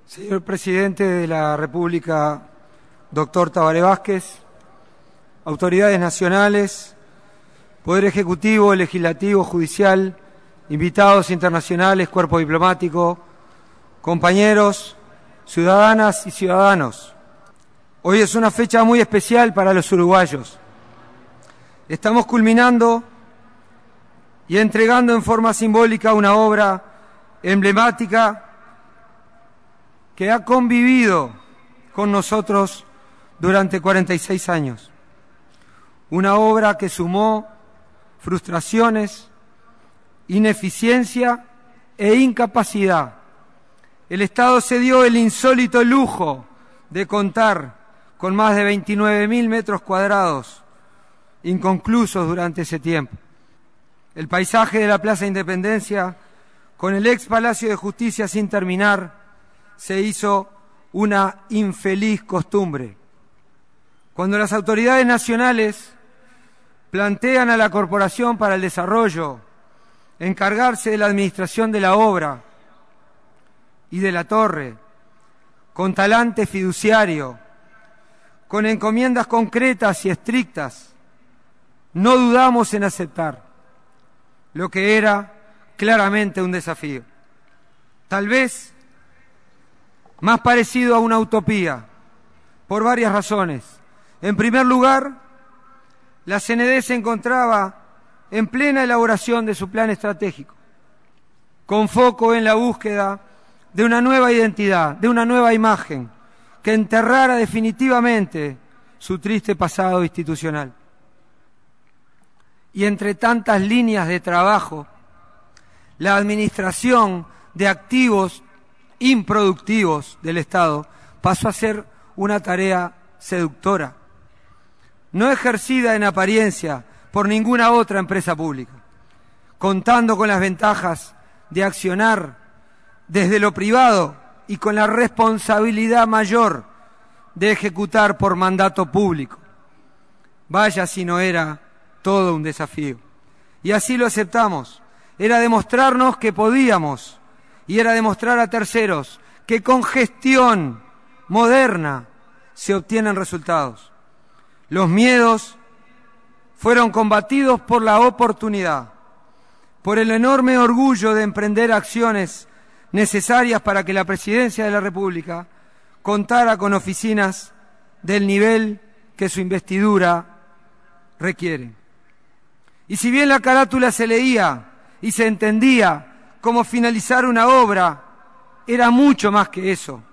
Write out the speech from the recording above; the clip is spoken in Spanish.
Señor Presidente de la República, doctor Tabaré Vázquez, autoridades nacionales, Poder Ejecutivo, Legislativo, Judicial, invitados internacionales, cuerpo diplomático, compañeros, ciudadanas y ciudadanos. Hoy es una fecha muy especial para los uruguayos. Estamos culminando y entregando en forma simbólica una obra emblemática que ha convivido con nosotros durante 46 años. Una obra que sumó frustraciones, ineficiencia e incapacidad. El Estado se dio el insólito lujo de contar con más de 29.000 metros cuadrados inconclusos durante ese tiempo. El paisaje de la Plaza Independencia, con el ex Palacio de Justicia sin terminar, se hizo una infeliz costumbre. Cuando las autoridades nacionales plantean a la Corporación para el Desarrollo encargarse de la administración de la obra y de la torre, con talante fiduciario, con encomiendas concretas y estrictas, no dudamos en aceptar lo que era claramente un desafío. Tal vez más parecido a una utopía, por varias razones. En primer lugar, la CND se encontraba en plena elaboración de su plan estratégico, con foco en la búsqueda de una nueva identidad, de una nueva imagen, que enterrara definitivamente su triste pasado institucional. Y entre tantas líneas de trabajo, la administración de activos improductivos del Estado pasó a ser una tarea seductora, no ejercida en apariencia por ninguna otra empresa pública, contando con las ventajas de accionar desde lo privado y con la responsabilidad mayor de ejecutar por mandato público. Vaya si no era todo un desafío. Y así lo aceptamos. Era demostrarnos que podíamos, y era demostrar a terceros que con gestión moderna se obtienen resultados. Los miedos fueron combatidos por la oportunidad, por el enorme orgullo de emprender acciones necesarias para que la Presidencia de la República contara con oficinas del nivel que su investidura requiere. Y si bien la carátula se leía y se entendía como finalizar una obra, era mucho más que eso.